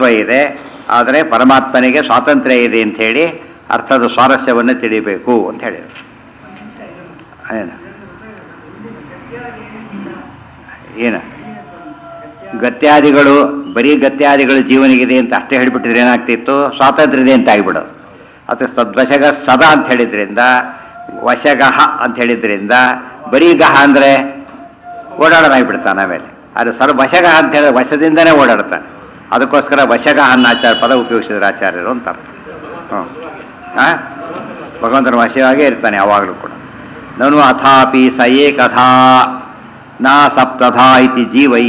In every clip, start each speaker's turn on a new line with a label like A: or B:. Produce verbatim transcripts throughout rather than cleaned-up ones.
A: ಇದೆ, ಆದರೆ ಪರಮಾತ್ಮನಿಗೆ ಸ್ವಾತಂತ್ರ್ಯ ಇದೆ ಅಂತ ಹೇಳಿ ಅರ್ಥದ ಸ್ವಾರಸ್ಯವನ್ನು ತಿಳಿಬೇಕು ಅಂತ ಹೇಳಿದರು. ಏನು ಏನು ಗತ್ಯಾದಿಗಳು ಬರೀ ಗತ್ಯಾದಿಗಳು ಜೀವನಿಗಿದೆ ಅಂತ ಅಷ್ಟೇ ಹೇಳಿಬಿಟ್ಟಿದ್ರೆ ಏನಾಗ್ತಿತ್ತು, ಸ್ವಾತಂತ್ರ್ಯ ಇದೆ ಅಂತ ಆಗಿಬಿಡೋದು. ಅದು ತದ್ವಶಗ ಸದಾ ಅಂತ ಹೇಳಿದ್ರಿಂದ, ವಶಗಃ ಅಂತ ಹೇಳಿದ್ರಿಂದ ಬರೀ ಗಹ ಅಂದರೆ ಓಡಾಡೋದಾಗಿಬಿಡ್ತಾನೆ. ಆಮೇಲೆ ಅದು ಸರ್ವ ವಶಗಃ ಅಂತ ಹೇಳಿದ್ರೆ ವಶದಿಂದನೇ ಓಡಾಡ್ತಾನೆ. ಅದಕ್ಕೋಸ್ಕರ ವಶಗಃ ಅನ್ನ ಆಚಾರ ಪದ ಉಪಯೋಗಿಸಿದ್ರೆ ಆಚಾರ್ಯರು ಅಂತ ಅರ್ಥ. ಹ್ಞೂ ಹಾಂ ಭಗವಂತನ ವಶವಾಗೇ ಇರ್ತಾನೆ ಯಾವಾಗಲೂ ಕೂಡ. ನನು ಅಥಾಪಿ ಸ ಏಕಥಾ ನಾ ಸಪ್ತಥಾ ಇತಿ ಜೀವೈ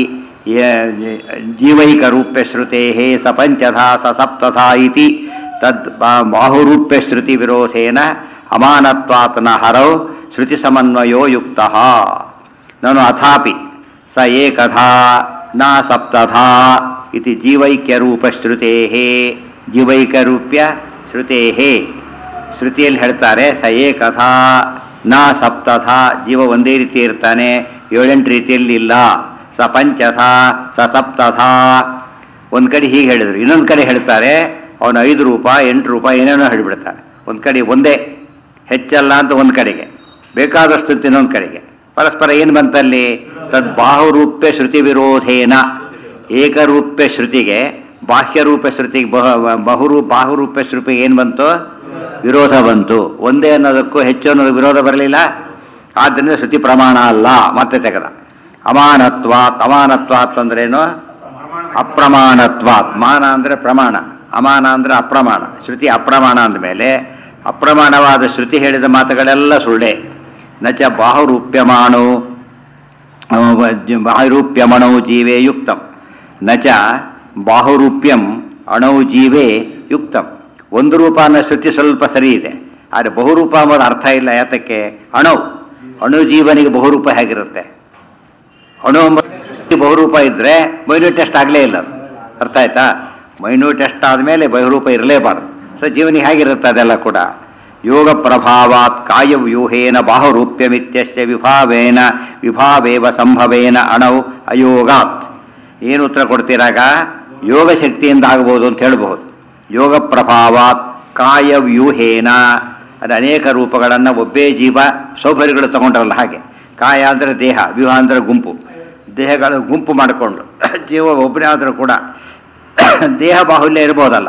A: ಜೀವೈಕರೂಪ್ಯ ಶ್ರುತೆ ಸ ಪಂಚಧಾ ಸ ಸಪ್ತಥಾ ಇತಿ ತದ್ ಬಾಹುರೂಪ್ಯ ಶ್ರುತಿ ವಿರೋಧೇನ ಅಮಾನತ್ವಾತ್ ನ ಹರೌ ಶ್ರುತಿ ಸಮನ್ವಯೋ ಯುಕ್ತಃ. ನನು ಅಥಾಪಿ ಸ ಏಕಥಾ ನ ಸಪ್ತಥಾ ಇತಿ ಜೀವೈಕ್ಯರೂಪ ಶ್ರುತೆ ಜೀವೈಕರೂಪ್ಯ ಶ್ರುತೆ ಶ್ರುತಿಯಲ್ಲಿ ಹೇಳ್ತಾರೆ ಸ ಏಕಥಾ ನ ಸಪ್ತಥಾ, ಜೀವ ಒಂದೇ ರೀತಿ ಇರ್ತಾನೆ, ಏಳೆಂಟು ರೀತಿಯಲ್ಲಿ ಇಲ್ಲ. ಸ ಪಂಚಥಾ ಸ ಸಪ್ತಥಾ, ಒಂದು ಕಡೆ ಹೀಗೆ ಹೇಳಿದರು, ಇನ್ನೊಂದು ಕಡೆ ಹೇಳ್ತಾರೆ ಅವನು ಐದು ರೂಪ ಎಂಟು ರೂಪ ಏನೇನೋ ಹೇಳಿಬಿಡ್ತಾರೆ. ಒಂದು ಕಡೆ ಒಂದೇ ಹೆಚ್ಚಲ್ಲ ಅಂತ ಒಂದು ಕಡೆಗೆ, ಬೇಕಾದಷ್ಟು ಅಂತ ಇನ್ನೊಂದು ಕಡೆಗೆ. ಪರಸ್ಪರ ಏನು ಬಂತಲ್ಲಿ, ತದ್ ಬಾಹುರೂಪ್ಯ ಶ್ರುತಿ ವಿರೋಧೇನ, ಏಕರೂಪ್ಯ ಶ್ರುತಿಗೆ ಬಾಹ್ಯರೂಪ ಶ್ರುತಿಗೆ ಬಹುರೂ ಬಾಹುರೂಪ್ಯ ಶ್ರುತಿಗೆ ಏನು ಬಂತು, ವಿರೋಧ ಬಂತು. ಒಂದೇ ಅನ್ನೋದಕ್ಕೂ ಹೆಚ್ಚು ಅನ್ನೋದು ವಿರೋಧ ಬರಲಿಲ್ಲ, ಆದ್ದರಿಂದ ಶ್ರುತಿ ಪ್ರಮಾಣ ಅಲ್ಲ. ಮತ್ತೆ ತೆಗೆದ ಅಮಾನತ್ವಾತ್, ಅಮಾನತ್ವಾತ್ ಅಂದ್ರೇನು, ಅಪ್ರಮಾಣತ್ವಾತ್. ಮಾನ ಅಂದರೆ ಪ್ರಮಾಣ, ಅಮಾನ ಅಂದರೆ ಅಪ್ರಮಾಣ. ಶ್ರುತಿ ಅಪ್ರಮಾಣ ಅಂದಮೇಲೆ ಅಪ್ರಮಾಣವಾದ ಶ್ರುತಿ ಹೇಳಿದ ಮಾತುಗಳೆಲ್ಲ ಸುಳ್ಳೆ. ನಚ ಬಾಹುರೂಪ್ಯಮಾಣೋ ಬಾಹುರೂಪ್ಯಮಣೌ ಜೀವೇ ಯುಕ್ತಂ, ನಚ ಬಾಹುರೂಪ್ಯಂ ಅಣೌ ಜೀವೇ ಯುಕ್ತಂ. ಒಂದು ರೂಪ ಅನ್ನೋ ಶ್ರುತಿ ಸ್ವಲ್ಪ ಸರಿ ಇದೆ, ಆದರೆ ಬಹುರೂಪ ಅನ್ನೋದು ಅರ್ಥ ಇಲ್ಲ. ಯಾತಕ್ಕೆ, ಅಣು ಅಣು ಜೀವನಿಗೆ ಬಹುರೂಪ ಹೇಗಿರುತ್ತೆ, ಅಣು ಬಹುರೂಪ ಇದ್ದರೆ ಮೈನ್ಯೂಟ್ ಟೆಸ್ಟ್ ಆಗಲೇ ಇಲ್ಲ. ಅರ್ಥ ಆಯ್ತಾ, ಮೈನ್ಯೂಟ್ ಟೆಸ್ಟ್ ಆದಮೇಲೆ ಬಹುರೂಪ ಇರಲೇಬಾರದು. ಸೊ ಜೀವನಿಗೆ ಹೇಗಿರುತ್ತೆ ಅದೆಲ್ಲ ಕೂಡ. ಯೋಗ ಪ್ರಭಾವಾತ್ ಕಾಯವ್ಯೂಹೇನ ಬಾಹುರೂಪ್ಯಮಿತ್ಯಸ್ಯ ವಿಭಾವೇನ ವಿಭಾವೇವ ಸಂಭವೇನ ಅಣೌ ಅಯೋಗಾತ್. ಏನು ಉತ್ತರ ಕೊಡ್ತೀರಾಗ, ಯೋಗ ಶಕ್ತಿಯಿಂದ ಆಗಬಹುದು ಅಂತ ಹೇಳ್ಬಹುದು. ಯೋಗ ಪ್ರಭಾವಾತ್ ಕಾಯವ್ಯೂಹೇನ, ಅದು ಅನೇಕ ರೂಪಗಳನ್ನು ಒಬ್ಬೇ ಜೀವ ಸೌಭರ್ಯಗಳು ತಗೊಂಡ್ರಲ್ಲ ಹಾಗೆ. ಕಾಯ ಅಂದರೆ ದೇಹ, ವ್ಯೂಹ ಅಂದರೆ ಗುಂಪು, ದೇಹಗಳು ಗುಂಪು ಮಾಡಿಕೊಂಡು ಜೀವ ಒಬ್ಬನೇ ಆದರೂ ಕೂಡ ದೇಹ ಬಾಹುಲ್ಯ ಇರ್ಬೋದಲ್ಲ.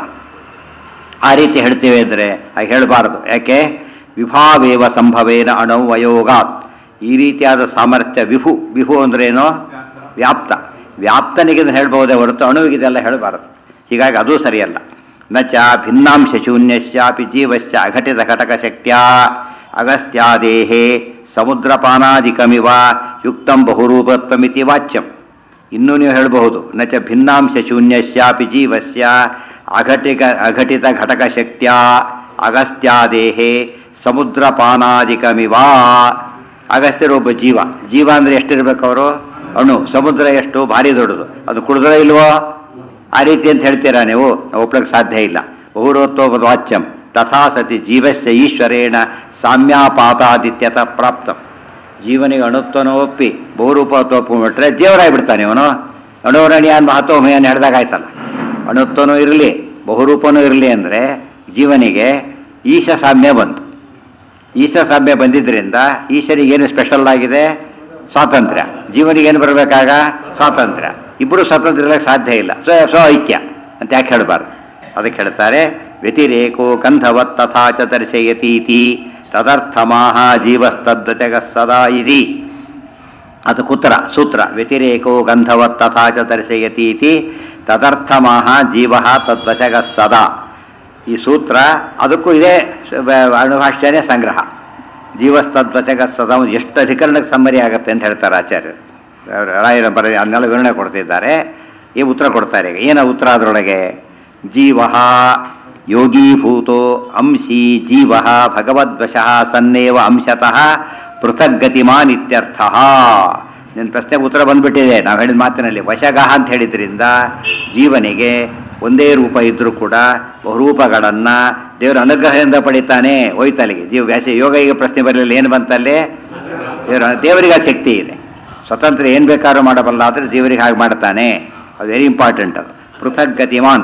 A: ಆ ರೀತಿ ಹೇಳ್ತೇವೆ ಅಂದರೆ ಹಾಗೆ ಹೇಳಬಾರದು. ಯಾಕೆ, ವಿಭಾವೇವ ಸಂಭವೇನ ಅಣೌ ಅಯೋಗಾತ್. ಈ ರೀತಿಯಾದ ಸಾಮರ್ಥ್ಯ ವಿಭು, ವಿಭು ಅಂದ್ರೇನೋ ವ್ಯಾಪ್ತ, ವ್ಯಾಪ್ತನಿಗೆ ಹೇಳ್ಬಹುದೇ ಹೊರತು ಅಣುವಿಗಿದೆಲ್ಲ ಹೇಳಬಾರದು. ಹೀಗಾಗಿ ಅದು ಸರಿಯಲ್ಲ. ನ ಚ ಭಿನ್ನಾಂಶ ಶೂನ್ಯಶ್ಚಾಪಿ ಜೀವಶ್ಚ ಅಘಟಿತ ಘಟಕ ಶಕ್ತ್ಯ ಅಗಸ್ತ್ಯಾದೇಹೇ ಸಮುದ್ರಪಾನಾದಿಕಮಿವ ಯುಕ್ತಂ ಬಹುರೂಪತ್ವಮಿತಿ ವಾಚ್ಯಂ. ಇನ್ನೂ ನೀವು ಹೇಳಬಹುದು, ನ ಚ ಭಿನ್ನಾಂಶ ಶೂನ್ಯಶ್ಚಾಪಿ ಜೀವಸ್ಯ ಅಘಟಿಕ ಅಘಟಿತ ಘಟಕ ಶಕ್ತ್ಯ ಅಗಸ್ತ್ಯಾದೇಹೇ ಸಮುದ್ರಪಾನಾದಿಕಮಿವ. ಅಗಸ್ತ್ಯರೊಬ್ಬ ಜೀವ, ಜೀವ ಅಂದರೆ ಎಷ್ಟಿರ್ಬೇಕು ಅವರು, ಅಣು. ಸಮುದ್ರ ಎಷ್ಟು ಭಾರಿ ದೊಡ್ಡದು, ಅದು ಕುಡಿದ್ರೆ ಇಲ್ವೋ, ಆ ರೀತಿ ಅಂತ ಹೇಳ್ತೀರಾ ನೀವು, ನಾವು ಒಪ್ಲಕ್ಕೆ ಸಾಧ್ಯ ಇಲ್ಲ. ಬಹುರೂಪತ್ವ ವಾಚ್ಯಂ ತಥಾ ಸತಿ ಜೀವಸ್ಯ ಈಶ್ವರೇಣ ಸಾಮ್ಯಾಪಾತಾದಿತ್ಯತ ಪ್ರಾಪ್ತಂ. ಜೀವನಿಗೆ ಅಣುತ್ವನ ಒಪ್ಪಿ ಬಹುರೂಪತ್ವ ಒಪ್ಪಿಬಿಟ್ರೆ ದೇವರಾಗಿಬಿಡ್ತಾನೆ ಇವನು. ಅಣುರಣೀಯಾನ್ ಮಹತ್ವಮಯನ್ ಹೇಳಿದಾಗ ಆಯ್ತಲ್ಲ. ಅಣುತ್ವನೂ ಇರಲಿ ಬಹುರೂಪನೂ ಇರಲಿ ಅಂದರೆ ಜೀವನಿಗೆ ಈಶ ಸಾಮ್ಯ ಬಂತು. ಈಶ ಸಾಮ್ಯ ಬಂದಿದ್ದರಿಂದ ಈಶನಿಗೆ ಏನು ಸ್ಪೆಷಲ್ ಆಗಿದೆ, ಸ್ವಾತಂತ್ರ್ಯ. ಜೀವನಿಗೆ ಏನು ಬರಬೇಕಾಗ, ಸ್ವಾತಂತ್ರ್ಯ. ಇಬ್ಬರು ಸ್ವಾತಂತ್ರ್ಯ ಇರಲಿಕ್ಕೆ ಸಾಧ್ಯ ಇಲ್ಲ. ಸೊ ಸೊ ಐಕ್ಯ ಅಂತ ಯಾಕೆ ಹೇಳಬಾರ್ದು. ಅದಕ್ಕೆ ಹೇಳ್ತಾರೆ ವ್ಯತಿರೇಕೋ ಗಂಧವತ್ ತಥಾ ಚ ದರ್ಶಯತೀತಿ ತದರ್ಥಮಾಹ ಜೀವಸ್ತದ್ವಚಗ ಸದಾ ಇದಿ. ಅದು ಕುತ್ರ ಸೂತ್ರ. ವ್ಯತಿರೇಕೋ ಗಂಧವತ್ ತಥಾ ಚ ದರ್ಶಯತೀತಿ ತದರ್ಥಮಾಹ ಜೀವ ತದ್ವಚಗ ಸದಾ. ಈ ಸೂತ್ರ ಅದಕ್ಕೂ ಇದೇ ಅಣುಭಾಷ್ಯನೇ ಸಂಗ್ರಹ. ಜೀವಸ್ತದ್ವಚಗ ಸದಾ ಎಷ್ಟು ಅಧಿಕರಣಕ್ಕೆ ಸಮ್ಮರಿ ಆಗುತ್ತೆ ಅಂತ ಹೇಳ್ತಾರೆ ಆಚಾರ್ಯರು. ರಾಯರ ಬರ ಅದನ್ನೆಲ್ಲ ವಿವರಣೆ ಕೊಡ್ತಿದ್ದಾರೆ. ಈ ಉತ್ತರ ಕೊಡ್ತಾರೆ. ಈಗ ಏನ ಉತ್ತರ ಅದರೊಳಗೆ, ಜೀವ ಯೋಗೀಭೂತೋ ಅಂಶಿ ಜೀವ ಭಗವದ್ವಶಃ ಸನ್ನೇವ ಅಂಶತಃ ಪೃಥಗ್ಗತಿಮಾನ್ ಇತ್ಯರ್ಥ. ನಿನ್ನ ಪ್ರಶ್ನೆಗೆ ಉತ್ತರ ಬಂದ್ಬಿಟ್ಟಿದೆ. ನಾವು ಹೇಳಿದ ಮಾತಿನಲ್ಲಿ ವಶಗಃ ಅಂತ ಹೇಳಿದ್ರಿಂದ ಜೀವನಿಗೆ ಒಂದೇ ರೂಪ ಇದ್ದರೂ ಕೂಡ ಬಹುರೂಪಗಳನ್ನು ದೇವರ ಅನುಗ್ರಹದಿಂದ ಪಡಿತಾನೆ. ಹೋಯ್ತಲ್ಲಿಗೆ ಜೀವ ವ್ಯಾಸ ಯೋಗ ಈಗ ಪ್ರಶ್ನೆ ಬರಲಿಲ್ಲ. ಏನು ಬಂತಲ್ಲಿ, ದೇವರ ದೇವರಿಗೆ ಆ ಶಕ್ತಿ ಇದೆ. ಸ್ವತಂತ್ರ ಏನು ಬೇಕಾದ್ರೂ ಮಾಡಬಲ್ಲ ಆದರೆ ದೇವರಿಗೆ ಹಾಗೆ ಮಾಡ್ತಾನೆ. ಅದು ವೆರಿ ಇಂಪಾರ್ಟೆಂಟ್. ಅದು ಪೃಥಕ್ ಗತಿಮಾನ್.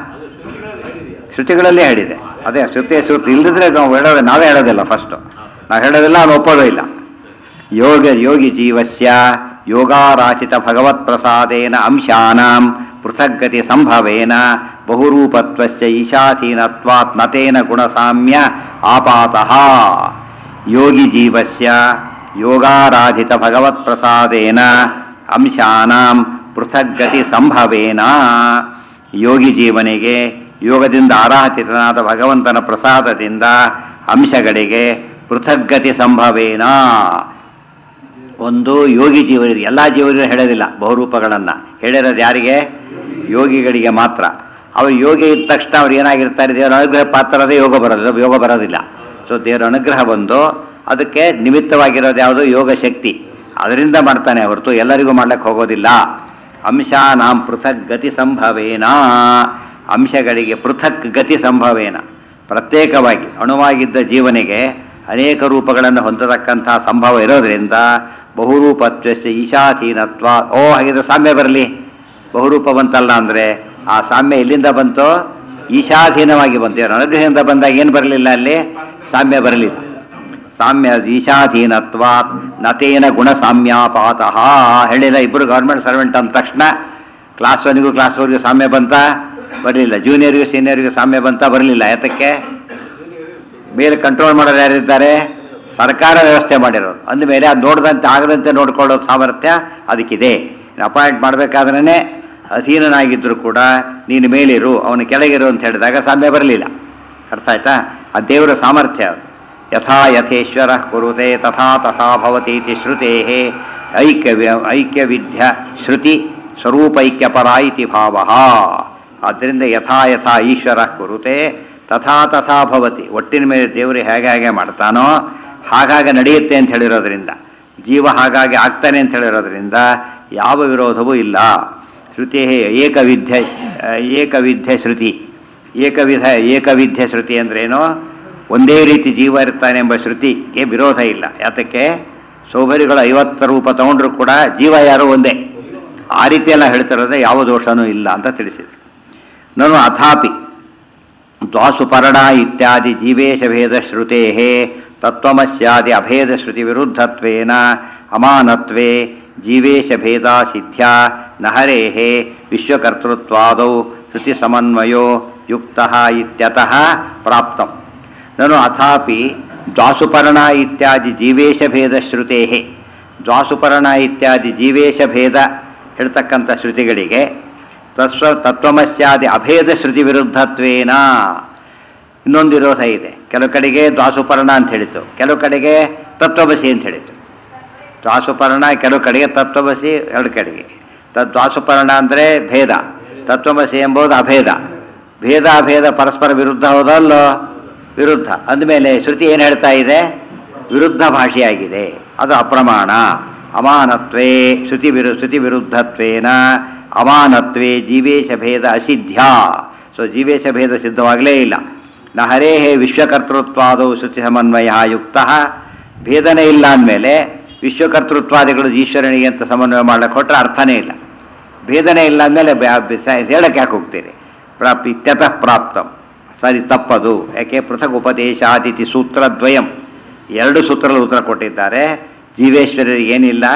A: ಶ್ರುತಿಗಳಲ್ಲೇ ಹೇಳಿದೆ. ಅದೇ ಶ್ರುತಿ ಶ್ರುತಿ ಇಲ್ಲದಿದ್ರೆ ನಾವು ಹೇಳೋದು, ನಾವೇ ಹೇಳೋದಿಲ್ಲ. ಫಸ್ಟು ನಾವು ಹೇಳೋದಿಲ್ಲ, ನಾವು ಒಪ್ಪೋದೂ ಇಲ್ಲ. ಯೋಗ ಯೋಗಿ ಜೀವಸ್ಯ ಯೋಗಾರಾಚಿತ ಭಗವತ್ ಪ್ರಸಾದೇನ ಅಂಶಾನಾಂ ಪೃಥಗ್ಗತಿ ಸಂಭವೇನ ಬಹುರೂಪತ್ವಸ್ಯ ಈಶಾಧೀನತ್ವಾತ್ ನತೇನ ಗುಣಸಾಮ್ಯ ಆಪಾತಃ. ಯೋಗಿ ಜೀವಸ್ಯ ಯೋಗಾರಾಧಿತ ಭಗವತ್ ಪ್ರಸಾದೇನ ಅಂಶಾನಾಂ ಪೃಥಗ್ಗತಿ ಸಂಭವೇನ. ಯೋಗಿ ಜೀವನಿಗೆ ಯೋಗದಿಂದ ಆರಾಧಿತನಾದ ಭಗವಂತನ ಪ್ರಸಾದದಿಂದ ಅಂಶಗಳಿಗೆ ಪೃಥಗ್ಗತಿ ಸಂಭವೇನ. ಒಂದು ಯೋಗಿ ಜೀವನಿಗೆ, ಎಲ್ಲ ಜೀವನಿಗೂ ಹೇಳೋದಿಲ್ಲ ಬಹುರೂಪಗಳನ್ನು. ಹೇಳಿರೋದು ಯಾರಿಗೆ? ಯೋಗಿಗಳಿಗೆ ಮಾತ್ರ. ಅವರು ಯೋಗಿ ಇದ್ದ ತಕ್ಷಣ ಅವ್ರು ಏನಾಗಿರ್ತಾರೆ? ದೇವರ ಅನುಗ್ರಹ ಪಾತ್ರದೇ ಯೋಗ ಬರೋದಿಲ್ಲ, ಯೋಗ ಬರೋದಿಲ್ಲ. ಸೊ ದೇವರ ಅನುಗ್ರಹ ಬಂದು ಅದಕ್ಕೆ ನಿಮಿತ್ತವಾಗಿರೋದು ಯಾವುದು? ಯೋಗ ಶಕ್ತಿ. ಅದರಿಂದ ಮಾಡ್ತಾನೆ ಹೊರತು ಎಲ್ಲರಿಗೂ ಮಾಡ್ಲಿಕ್ಕೆ ಹೋಗೋದಿಲ್ಲ. ಅಂಶ ನಾಂ ಪೃಥಕ್ ಗತಿ ಸಂಭವೇನ. ಅಂಶಗಳಿಗೆ ಪೃಥಕ್ ಗತಿ ಸಂಭವೇನ, ಪ್ರತ್ಯೇಕವಾಗಿ ಅಣುವಾಗಿದ್ದ ಜೀವನಿಗೆ ಅನೇಕ ರೂಪಗಳನ್ನು ಹೊಂದತಕ್ಕಂಥ ಸಂಭವ ಇರೋದರಿಂದ ಬಹುರೂಪತ್ವಸ್ಯ ಈಶಾಧೀನತ್ವ. ಓ ಹಾಗಿದ್ರೆ ಸಾಮ್ಯ ಬರಲಿ. ಬಹುರೂಪ ಬಂತಲ್ಲ ಅಂದರೆ ಆ ಸಾಮ್ಯ ಎಲ್ಲಿಂದ ಬಂತೋ? ಈಶಾಧೀನವಾಗಿ ಬಂತು. ಅನುಗ್ರಹದಿಂದ ಬಂದಾಗ ಏನು ಬರಲಿಲ್ಲ? ಅಲ್ಲಿ ಸಾಮ್ಯ ಬರಲಿಲ್ಲ. ಸಾಮ್ಯ ಈಶಾಧೀನತ್ವ ನತೇನ ಗುಣ ಸಾಮ್ಯಾಪಾತಃ. ಹೇಳಿಲ್ಲ. ಇಬ್ಬರು ಗೌರ್ಮೆಂಟ್ ಸರ್ವೆಂಟ್ ಅಂದ ತಕ್ಷಣ ಕ್ಲಾಸ್ ಒನ್ಗೂ ಕ್ಲಾಸ್ ಫೋರ್ಗೂ ಸಾಮ್ಯ ಬಂತ? ಬರಲಿಲ್ಲ. ಜೂನಿಯರ್ಗೂ ಸೀನಿಯರ್ಗೂ ಸಾಮ್ಯ ಬಂತ? ಬರಲಿಲ್ಲ. ಯಾತಕ್ಕೆ? ಮೇಲೆ ಕಂಟ್ರೋಲ್ ಮಾಡೋರು ಯಾರಿದ್ದಾರೆ? ಸರ್ಕಾರ ವ್ಯವಸ್ಥೆ ಮಾಡಿರೋದು. ಅಂದಮೇಲೆ ಅದು ನೋಡಿದಂತೆ ಆಗದಂತೆ ನೋಡ್ಕೊಳ್ಳೋ ಸಾಮರ್ಥ್ಯ ಅದಕ್ಕಿದೆ. ಅಪಾಯಿಂಟ್ ಮಾಡಬೇಕಾದ್ರೇ ಅಧೀನನಾಗಿದ್ದರೂ ಕೂಡ ನೀನು ಮೇಲಿರು, ಅವನು ಕೆಳಗಿರು ಅಂತ ಹೇಳಿದಾಗ ಸಾಮ್ಯ ಬರಲಿಲ್ಲ. ಅರ್ಥ ಆಯ್ತಾ? ಆ ದೇವರ ಸಾಮರ್ಥ್ಯ ಅದು. ಯಥಾ ಯಥೇಶ್ವರ ಕುರುತೆ ತಥಾ ತಥಾ ಭವತೀತಿ ಶ್ರುತೇ ಐಕ್ಯ ಐಕ್ಯವಿಧ್ಯ ಶ್ರುತಿ ಸ್ವರೂಪೈಕ್ಯಪರ ಇತಿ ಭಾವ. ಆದ್ದರಿಂದ ಯಥಾ ಯಥಾ ಈಶ್ವರ ಕುರುತೆ ತಥಾ ತಥಾ ಭವತಿ. ಒಟ್ಟಿನ ಮೇಲೆ ದೇವರು ಹೇಗೆ ಹೇಗೆ ಮಾಡ್ತಾನೋ ಹಾಗಾಗಿ ನಡೆಯುತ್ತೆ ಅಂತ ಹೇಳಿರೋದ್ರಿಂದ, ಜೀವ ಹಾಗಾಗಿ ಆಗ್ತಾನೆ ಅಂತ ಹೇಳಿರೋದ್ರಿಂದ ಯಾವ ವಿರೋಧವೂ ಇಲ್ಲ. ಶ್ರುತಿ ಏಕವಿಧ್ಯ ಏಕವಿಧ್ಯ ಶ್ರುತಿ. ಏಕವಿಧ ಏಕವಿಧ್ಯ ಶ್ರುತಿ ಅಂದ್ರೇನು? ಒಂದೇ ರೀತಿ ಜೀವ ಇರ್ತಾನೆ ಎಂಬ ಶ್ರುತಿಗೆ ವಿರೋಧ ಇಲ್ಲ. ಯಾತಕ್ಕೆ? ಸೌಭರಿಗಳು ಐವತ್ತು ರೂಪ ತಗೊಂಡ್ರು ಕೂಡ ಜೀವ ಯಾರು ಒಂದೇ. ಆ ರೀತಿಯೆಲ್ಲ ಹೇಳ್ತಿರೋದೇ ಯಾವ ದೋಷನೂ ಇಲ್ಲ ಅಂತ ತಿಳಿಸಿದೆ. ನಾನು ಅಥಾಪಿ ದ್ವಾಸುಪರ್ಣ ಇತ್ಯಾದಿ ಜೀವೇಶ ಭೇದ ಶ್ರುತೇ ತತ್ವಮಸ್ಯಾದಿ ಅಭೇದ ಶ್ರುತಿ ವಿರುದ್ಧತ್ವೇನ ಅಮಾನತ್ವೇ ಜೀವೇಶ ಭೇದ ಸಿದ್ಧ್ಯ ನಹರೇಃ ವಿಶ್ವಕರ್ತೃತ್ವಾದೌ ಶ್ರುತಿ ಸಮನ್ವಯೋ ಯುಕ್ತಃ ಇತ್ಯತಃ ಪ್ರಾಪ್ತಂ. ನಾನು ಅಥಾಪಿ ದ್ವಾಸುಪರ್ಣ ಇತ್ಯಾದಿ ಜೀವೇಶ ಭೇದ ಶ್ರುತೇ, ದ್ವಾಸುಪರ್ಣ ಇತ್ಯಾದಿ ಜೀವೇಶ ಭೇದ ಹೇಳ್ತಕ್ಕಂಥ ಶ್ರುತಿಗಳಿಗೆ ತತ್ವ ತತ್ವಮಸ್ಯಾದಿ ಅಭೇದ ಶ್ರುತಿ ವಿರುದ್ಧತ್ವೇನ ಇನ್ನೊಂದು ವಿರೋಧ ಇದೆ. ಕೆಲವು ಕಡೆಗೆ ದ್ವಾಸುಪರ್ಣ ಅಂತ ಹೇಳಿತು, ಕೆಲವು ಕಡೆಗೆ ತತ್ವಮಸಿ ಅಂತ ಹೇಳಿತು. ದ್ವಾಸುಪರ್ಣ ಕೆಲವು ಕಡೆಗೆ, ತತ್ವಮಸಿ ಎರಡು ಕಡೆಗೆ. ತದ್ ದ್ವಾಸುಪರ್ಣ ಅಂದರೆ ಭೇದ, ತತ್ವಮಸಿ ಎಂಬುದು ಅಭೇದ. ಭೇದ ಅಭೇದ ಪರಸ್ಪರ ವಿರುದ್ಧ ಹೋದಲ್ಲೋ? ವಿರುದ್ಧ. ಅಂದಮೇಲೆ ಶ್ರುತಿ ಏನು ಹೇಳ್ತಾ ಇದೆ? ವಿರುದ್ಧ ಭಾಷೆಯಾಗಿದೆ. ಅದು ಅಪ್ರಮಾಣ. ಅಮಾನತ್ವೇ ಶ್ರುತಿ ವಿರು ಶ್ರುತಿ ವಿರುದ್ಧತ್ವೇನ ಅಮಾನತ್ವೇ ಜೀವೇಶ ಭೇದ ಅಸಿದ್ಧ್ಯ. ಸೊ ಜೀವೇಶ ಭೇದ ಸಿದ್ಧವಾಗಲೇ ಇಲ್ಲ. ನ ಹರೇಹೇ ವಿಶ್ವಕರ್ತೃತ್ವಾದವು ಶ್ರುತಿ ಸಮನ್ವಯ ಯುಕ್ತ. ಭೇದನೇ ಇಲ್ಲ ಅಂದಮೇಲೆ ವಿಶ್ವಕರ್ತೃತ್ವಾದಿಗಳು ಈಶ್ವರನಿಗೆ ಅಂತ ಸಮನ್ವಯ ಮಾಡಕ್ಕೆ ಕೊಟ್ಟರೆ ಅರ್ಥನೇ ಇಲ್ಲ. ಭೇದನೆ ಇಲ್ಲ ಅಂದಮೇಲೆ ಹೇಳಕ್ಕೆ ಯಾಕೆ ಹೋಗ್ತೀರಿ? ಪ್ರಾಪ್ ಇತ್ಯತಃ ಪ್ರಾಪ್ತಂ. ಸರಿ, ತಪ್ಪದು. ಯಾಕೆ? ಪೃಥಕ್ ಉಪದೇಶಾದಿತಿ ಸೂತ್ರದ್ವಯಂ, ಎರಡು ಸೂತ್ರಗಳು ಉತ್ತರ ಕೊಟ್ಟಿದ್ದಾರೆ. ಜೀವೇಶ್ವರರಿಗೆ ಏನಿಲ್ಲ?